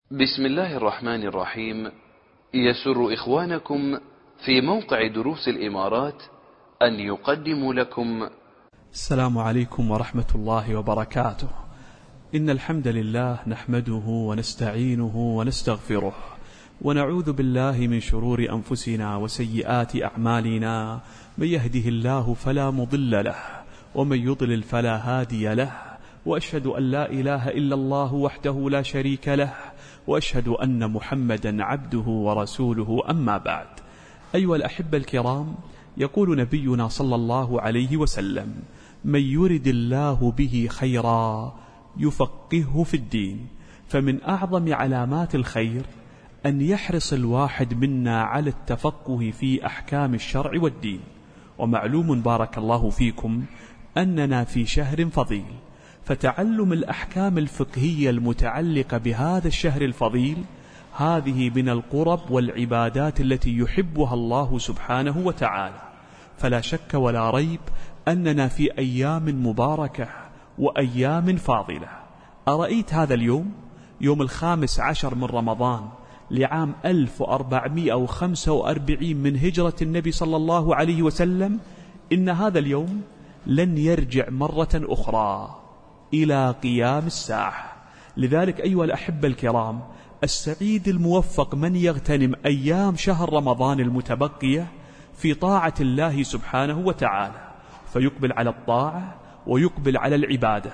بسم الله الرحمن الرحيم. يسر إخوانكم في موقع دروس الإمارات أن يقدموا لكم السلام عليكم ورحمة الله وبركاته. إن الحمد لله نحمده ونستعينه ونستغفره ونعوذ بالله من شرور أنفسنا وسيئات أعمالنا. من يهده الله فلا مضل له ومن يضلل فلا هادي له، وأشهد أن لا إله إلا الله وحده لا شريك له، وأشهد أن محمدا عبده ورسوله. أما بعد، أيها الأحبة الكرام، يقول نبينا صلى الله عليه وسلم: من يرد الله به خيرا يفقهه في الدين. فمن أعظم علامات الخير أن يحرص الواحد منا على التفقه في أحكام الشرع والدين. ومعلوم بارك الله فيكم أننا في شهر فضيل، فتعلم الأحكام الفقهية المتعلقة بهذا الشهر الفضيل هذه من القرب والعبادات التي يحبها الله سبحانه وتعالى. فلا شك ولا ريب أننا في أيام مباركة وأيام فاضلة. أرأيت هذا اليوم، يوم 15 من رمضان لعام 1445 من هجرة النبي صلى الله عليه وسلم، إن هذا اليوم لن يرجع مرة أخرى إلى قيام الساعة. لذلك أيها الأحبة الكرام، السعيد الموفق من يغتنم أيام شهر رمضان المتبقية في طاعة الله سبحانه وتعالى، فيقبل على الطاعة ويقبل على العبادة،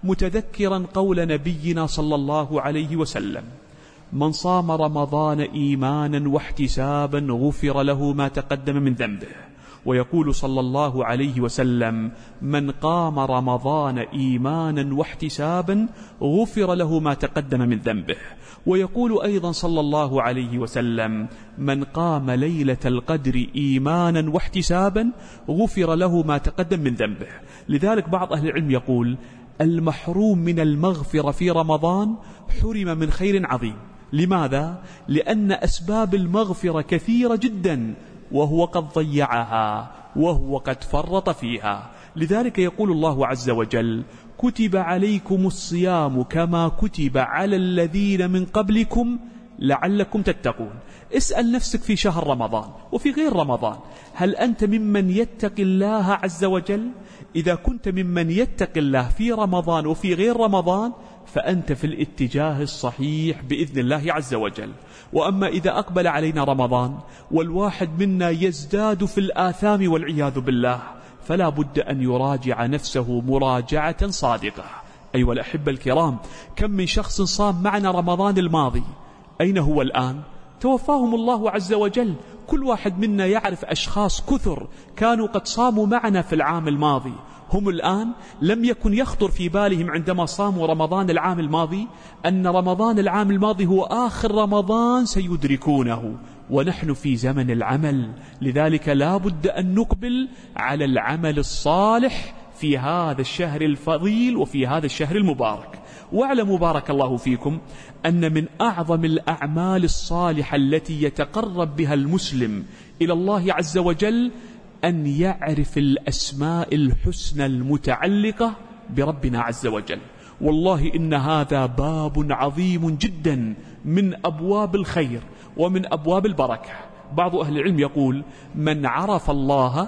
متذكرا قول نبينا صلى الله عليه وسلم: من صام رمضان إيمانا واحتسابا غفر له ما تقدم من ذنبه. ويقول صلى الله عليه وسلم: من قام رمضان إيمانا واحتسابا غفر له ما تقدم من ذنبه. ويقول أيضا صلى الله عليه وسلم: من قام ليلة القدر إيمانا واحتسابا غفر له ما تقدم من ذنبه. لذلك بعض أهل العلم يقول: المحروم من المغفرة في رمضان حرم من خير عظيم. لماذا؟ لأن أسباب المغفرة كثيرة جدا وهو قد ضيعها وهو قد فرط فيها. لذلك يقول الله عز وجل: كتب عليكم الصيام كما كتب على الذين من قبلكم لعلكم تتقون. اسأل نفسك في شهر رمضان وفي غير رمضان، هل أنت ممن يتقي الله عز وجل؟ إذا كنت ممن يتقي الله في رمضان وفي غير رمضان فأنت في الاتجاه الصحيح بإذن الله عز وجل. وأما إذا أقبل علينا رمضان والواحد منا يزداد في الآثام والعياذ بالله، فلا بد أن يراجع نفسه مراجعة صادقة. أيها الأحبة الكرام، كم من شخص صام معنا رمضان الماضي، أين هو الآن؟ توفاهم الله عز وجل. كل واحد منا يعرف أشخاص كثر كانوا قد صاموا معنا في العام الماضي، هم الآن لم يكن يخطر في بالهم عندما صاموا رمضان العام الماضي أن رمضان العام الماضي هو آخر رمضان سيدركونه، ونحن في زمن العمل. لذلك لا بد أن نقبل على العمل الصالح في هذا الشهر الفضيل وفي هذا الشهر المبارك. واعلموا بارك الله فيكم أن من أعظم الأعمال الصالحة التي يتقرب بها المسلم إلى الله عز وجل أن يعرف الأسماء الحسنى المتعلقة بربنا عز وجل. والله إن هذا باب عظيم جدا من أبواب الخير ومن أبواب البركة. بعض أهل العلم يقول: من عرف الله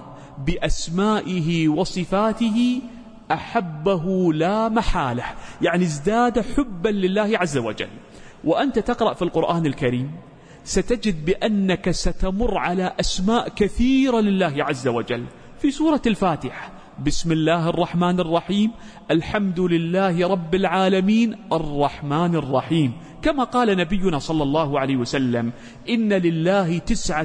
بأسمائه وصفاته أحبه لا محالة، يعني ازداد حبا لله عز وجل. وأنت تقرأ في القرآن الكريم ستجد بأنك ستمر على أسماء كثيرة لله عز وجل. في سورة الفاتحة: بسم الله الرحمن الرحيم، الحمد لله رب العالمين، الرحمن الرحيم. كما قال نبينا صلى الله عليه وسلم: إن لله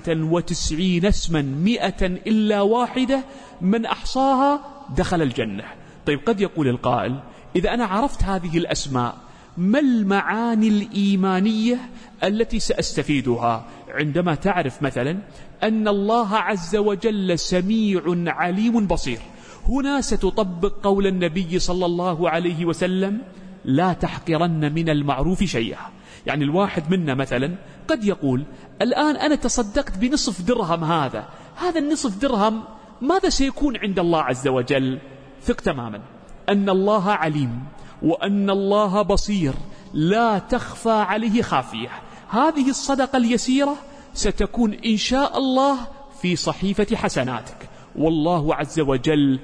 99 اسما 100 إلا واحدة من أحصاها دخل الجنة. طيب، قد يقول القائل: إذا أنا عرفت هذه الأسماء ما المعاني الإيمانية التي سأستفيدها عندما تعرف مثلا أن الله عز وجل سميع عليم بصير؟ هنا ستطبق قول النبي صلى الله عليه وسلم: لا تحقرن من المعروف شيئا. يعني الواحد منا مثلا قد يقول: الآن أنا تصدقت بنصف درهم، هذا النصف درهم ماذا سيكون عند الله عز وجل؟ ثق تماما أن الله عليم وأن الله بصير، لا تخفى عليه خافية. هذه الصدقة اليسيرة ستكون إن شاء الله في صحيفة حسناتك، والله عز وجل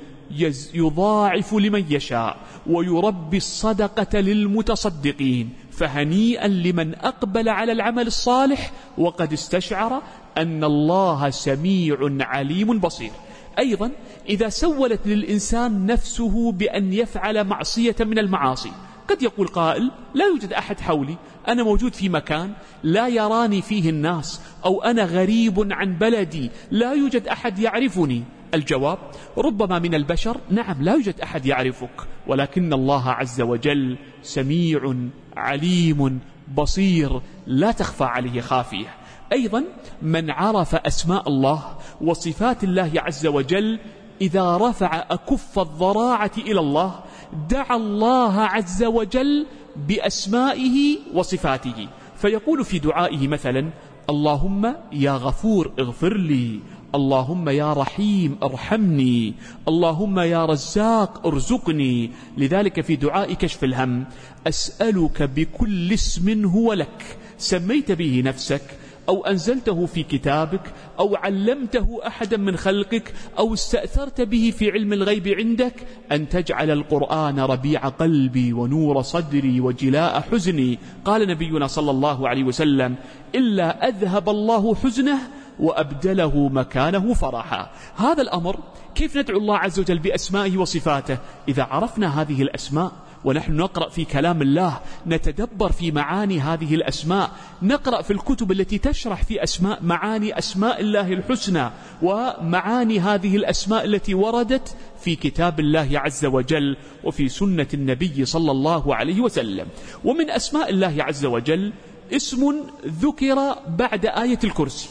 يضاعف لمن يشاء ويربي الصدقة للمتصدقين. فهنيئا لمن أقبل على العمل الصالح وقد استشعر أن الله سميع عليم بصير. أيضا إذا سولت للإنسان نفسه بأن يفعل معصية من المعاصي، قد يقول قائل لا يوجد أحد حولي، أنا موجود في مكان لا يراني فيه الناس، أو أنا غريب عن بلدي لا يوجد أحد يعرفني. الجواب ربما من البشر نعم لا يوجد أحد يعرفك، ولكن الله عز وجل سميع عليم بصير لا تخفى عليه خافية. أيضا من عرف أسماء الله وصفات الله عز وجل إذا رفع أكف الضراعة إلى الله دعا الله عز وجل بأسمائه وصفاته، فيقول في دعائه مثلا اللهم يا غفور اغفر لي، اللهم يا رحيم ارحمني، اللهم يا رزاق ارزقني. لذلك في دعاء كشف الهم أسألك بكل اسم هو لك سميت به نفسك أو أنزلته في كتابك أو علمته أحدا من خلقك أو استأثرت به في علم الغيب عندك أن تجعل القرآن ربيع قلبي ونور صدري وجلاء حزني. قال نبينا صلى الله عليه وسلم إلا أذهب الله حزنه وأبدله مكانه فرحا. هذا الأمر كيف ندعو الله عز وجل بأسمائه وصفاته؟ إذا عرفنا هذه الأسماء ونحن نقرأ في كلام الله نتدبر في معاني هذه الأسماء، نقرأ في الكتب التي تشرح في معاني أسماء الله الحسنى ومعاني هذه الأسماء التي وردت في كتاب الله عز وجل وفي سنة النبي صلى الله عليه وسلم. ومن أسماء الله عز وجل اسم ذكر بعد آية الكرسي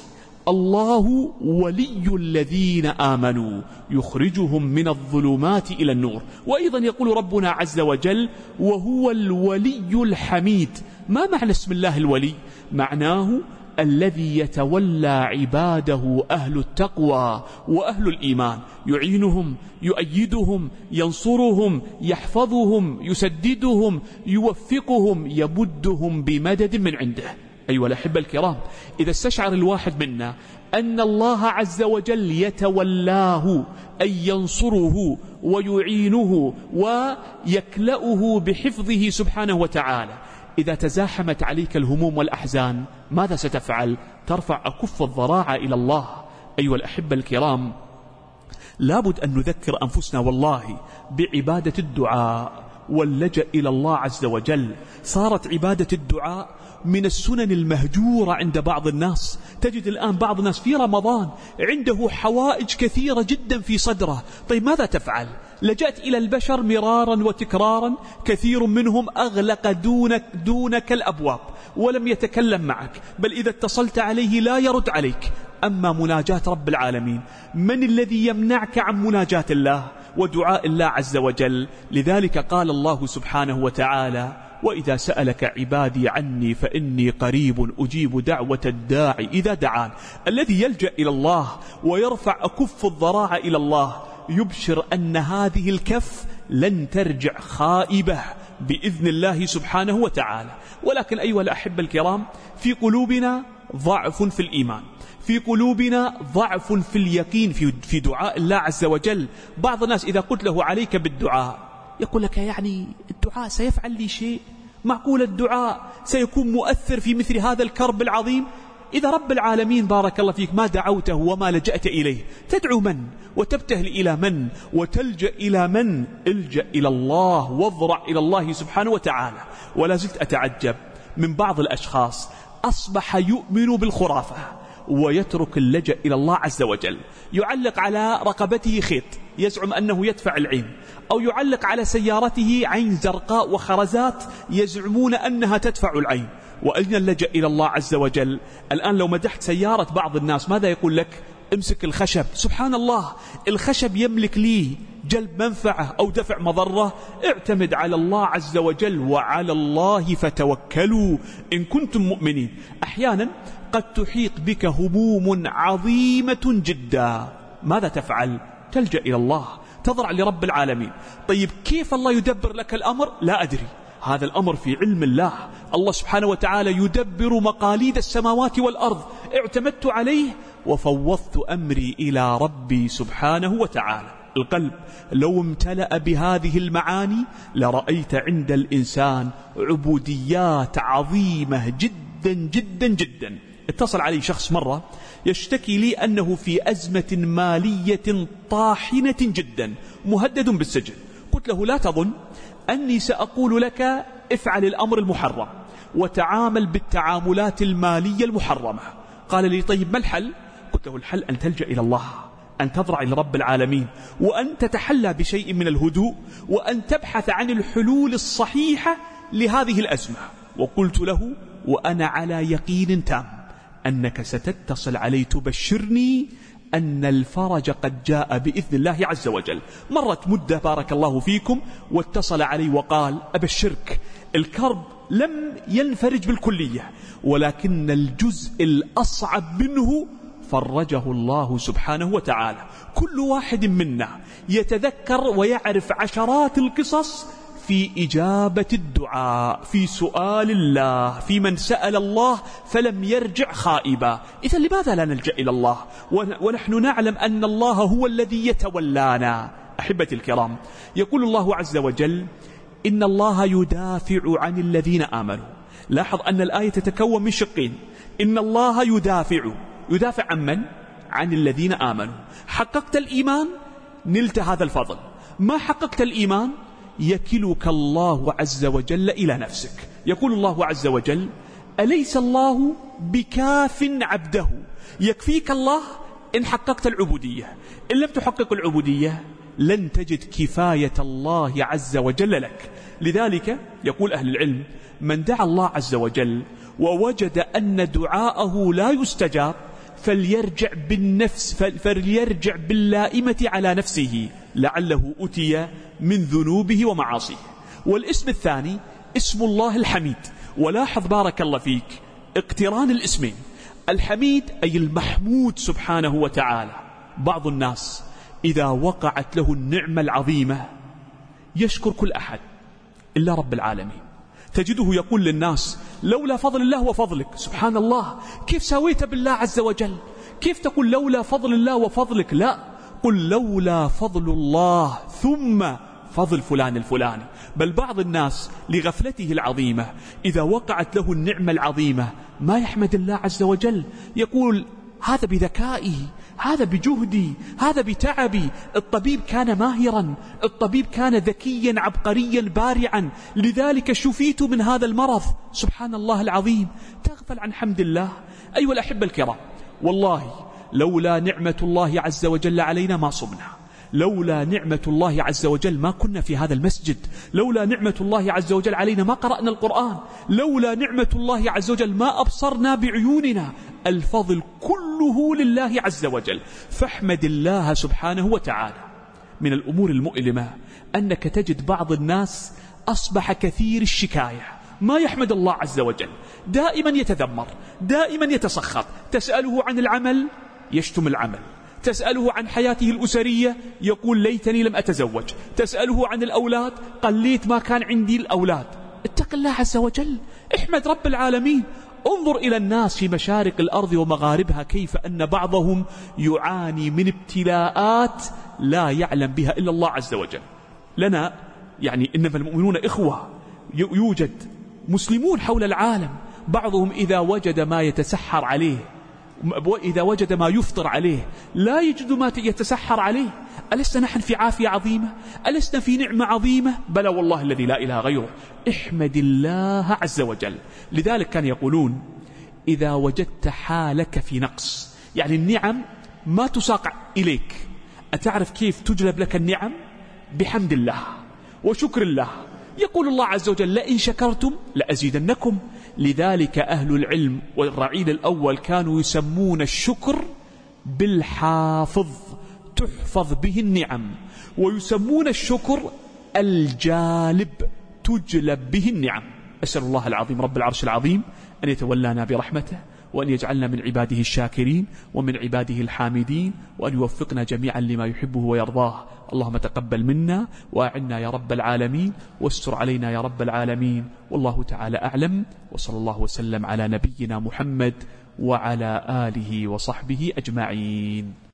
الله ولي الذين آمنوا يخرجهم من الظلمات إلى النور. وأيضا يقول ربنا عز وجل وهو الولي الحميد. ما معنى اسم الله الولي؟ معناه الذي يتولى عباده أهل التقوى وأهل الإيمان، يعينهم يؤيدهم ينصرهم يحفظهم يسددهم يوفقهم يمدهم بمدد من عنده. أيها الأحبة الكرام، إذا استشعر الواحد منا أن الله عز وجل يتولاه أي ينصره ويعينه ويكلأه بحفظه سبحانه وتعالى، إذا تزاحمت عليك الهموم والأحزان ماذا ستفعل؟ ترفع أكف الضراعة إلى الله. أيها الأحبة الكرام، لابد أن نذكر أنفسنا والله بعبادة الدعاء واللجأ إلى الله عز وجل. صارت عبادة الدعاء من السنن المهجورة عند بعض الناس. تجد الآن بعض الناس في رمضان عنده حوائج كثيرة جدا في صدره، طيب ماذا تفعل؟ لجأت إلى البشر مرارا وتكرارا، كثير منهم أغلق دونك الأبواب ولم يتكلم معك، بل إذا اتصلت عليه لا يرد عليك. أما مناجاة رب العالمين، من الذي يمنعك عن مناجاة الله ودعاء الله عز وجل؟ لذلك قال الله سبحانه وتعالى وإذا سألك عبادي عني فإني قريب أجيب دعوة الداعي إذا دعان. الذي يلجأ إلى الله ويرفع أكف الضراعة إلى الله يبشر أن هذه الكف لن ترجع خائبة بإذن الله سبحانه وتعالى. ولكن أيها الأحبة الكرام، في قلوبنا ضعف في الإيمان، في قلوبنا ضعف في اليقين في دعاء الله عز وجل. بعض الناس إذا قلت له عليك بالدعاء يقول لك يعني الدعاء سيفعل لي شيء؟ معقول الدعاء سيكون مؤثر في مثل هذا الكرب العظيم؟ إذا رب العالمين بارك الله فيك ما دعوته وما لجأت إليه، تدعو من وتبتهل إلى من وتلجأ إلى من؟ الجأ إلى الله واضرع إلى الله سبحانه وتعالى. ولا زلت أتعجب من بعض الأشخاص أصبح يؤمن بالخرافة ويترك اللجأ إلى الله عز وجل. يعلق على رقبته خيط يزعم أنه يدفع العين، أو يعلق على سيارته عين زرقاء وخرزات يزعمون أنها تدفع العين. وأين اللجأ إلى الله عز وجل؟ الآن لو مدحت سيارة بعض الناس ماذا يقول لك؟ امسك الخشب. سبحان الله، الخشب يملك لي جلب منفعة أو دفع مضرة. اعتمد على الله عز وجل وعلى الله فتوكلوا إن كنتم مؤمنين. أحيانا قد تحيط بك هموم عظيمة جدا، ماذا تفعل؟ تلجأ إلى الله، تضرع لرب العالمين. طيب كيف الله يدبر لك الأمر؟ لا أدري. هذا الأمر في علم الله. الله سبحانه وتعالى يدبر مقاليد السماوات والأرض، اعتمدت عليه وفوضت أمري إلى ربي سبحانه وتعالى. القلب لو امتلأ بهذه المعاني لرأيت عند الإنسان عبوديات عظيمة جدا جدا جدا. اتصل علي شخص مرة يشتكي لي أنه في أزمة مالية طاحنة جدا، مهدد بالسجن. قلت له لا تظن أني سأقول لك افعل الأمر المحرم وتعامل بالتعاملات المالية المحرمة. قال لي طيب ما الحل؟ قلت له الحل أن تلجأ إلى الله، أن تضرع إلى رب العالمين، وأن تتحلى بشيء من الهدوء، وأن تبحث عن الحلول الصحيحة لهذه الأزمة. وقلت له وأنا على يقين تام أنك ستتصل علي تبشرني أن الفرج قد جاء بإذن الله عز وجل. مرت مدة بارك الله فيكم واتصل علي وقال أبشرك، الكرب لم ينفرج بالكلية، ولكن الجزء الأصعب منه فرجه الله سبحانه وتعالى. كل واحد منا يتذكر ويعرف عشرات القصص في إجابة الدعاء، في سؤال الله، في من سأل الله فلم يرجع خائبا. إذا لماذا لا نلجأ إلى الله ونحن نعلم أن الله هو الذي يتولانا؟ أحبتي الكرام، يقول الله عز وجل إن الله يدافع عن الذين آمنوا. لاحظ أن الآية تتكون من شقين. إن الله يدافع عن من؟ عن الذين آمنوا. حققت الإيمان نلت هذا الفضل، ما حققت الإيمان يكلك الله عز وجل إلى نفسك. يقول الله عز وجل أليس الله بكاف عبده؟ يكفيك الله إن حققت العبودية. إن لم تحقق العبودية لن تجد كفاية الله عز وجل لك. لذلك يقول أهل العلم من دعا الله عز وجل ووجد أن دعاءه لا يستجاب فليرجع باللائمة على نفسه لعله أتي من ذنوبه ومعاصيه. والاسم الثاني اسم الله الحميد. ولاحظ بارك الله فيك اقتران الاسمين، الحميد أي المحمود سبحانه وتعالى. بعض الناس إذا وقعت له النعمة العظيمة يشكر كل أحد إلا رب العالمين. تجده يقول للناس لولا فضل الله وفضلك. سبحان الله، كيف سويت بالله عز وجل؟ كيف تقول لولا فضل الله وفضلك؟ لا، قل لولا فضل الله ثم فضل فلان الفلاني. بل بعض الناس لغفلته العظيمة إذا وقعت له النعمة العظيمة ما يحمد الله عز وجل، يقول هذا بذكائي، هذا بجهدي، هذا بتعبي. الطبيب كان ماهرا، الطبيب كان ذكيا عبقريا بارعا، لذلك شفيت من هذا المرض. سبحان الله العظيم، تغفل عن حمد الله. أيها الأحبة الكرام، والله لولا نعمة الله عز وجل علينا ما صمنا، لولا نعمة الله عز وجل ما كنا في هذا المسجد، لولا نعمة الله عز وجل علينا ما قرأنا القرآن، لولا نعمة الله عز وجل ما أبصرنا بعيوننا. الفضل كله لله عز وجل، فاحمد الله سبحانه وتعالى. من الأمور المؤلمة أنك تجد بعض الناس أصبح كثير الشكاية، ما يحمد الله عز وجل، دائما يتذمر، دائما يتسخط. تسأله عن العمل يشتم العمل، تسأله عن حياته الأسرية يقول ليتني لم أتزوج، تسأله عن الأولاد قال ليت ما كان عندي الأولاد. اتق الله عز وجل، احمد رب العالمين. انظر إلى الناس في مشارق الأرض ومغاربها كيف أن بعضهم يعاني من ابتلاءات لا يعلم بها إلا الله عز وجل. لنا يعني إنما المؤمنون إخوة، يوجد مسلمون حول العالم، بعضهم إذا وجد ما يتسحر عليه وإذا وجد ما يفطر عليه لا يجد ما يتسحر عليه. ألسنا نحن في عافية عظيمة؟ ألسنا في نعمة عظيمة؟ بلى والله الذي لا إله غيره. احمد الله عز وجل. لذلك كان يقولون إذا وجدت حالك في نقص، يعني النعم ما تساق إليك، أتعرف كيف تجلب لك النعم؟ بحمد الله وشكر الله. يقول الله عز وجل لئن شكرتم لأزيدنكم. لذلك أهل العلم والرعيل الأول كانوا يسمون الشكر بالحافظ، تحفظ به النعم، ويسمون الشكر الجالب، تجلب به النعم. أسأل الله العظيم رب العرش العظيم أن يتولانا برحمته وأن يجعلنا من عباده الشاكرين ومن عباده الحامدين، وأن يوفقنا جميعا لما يحبه ويرضاه. اللهم تقبل منا وأعنا يا رب العالمين، واستر علينا يا رب العالمين. والله تعالى أعلم، وصلى الله وسلم على نبينا محمد وعلى آله وصحبه أجمعين.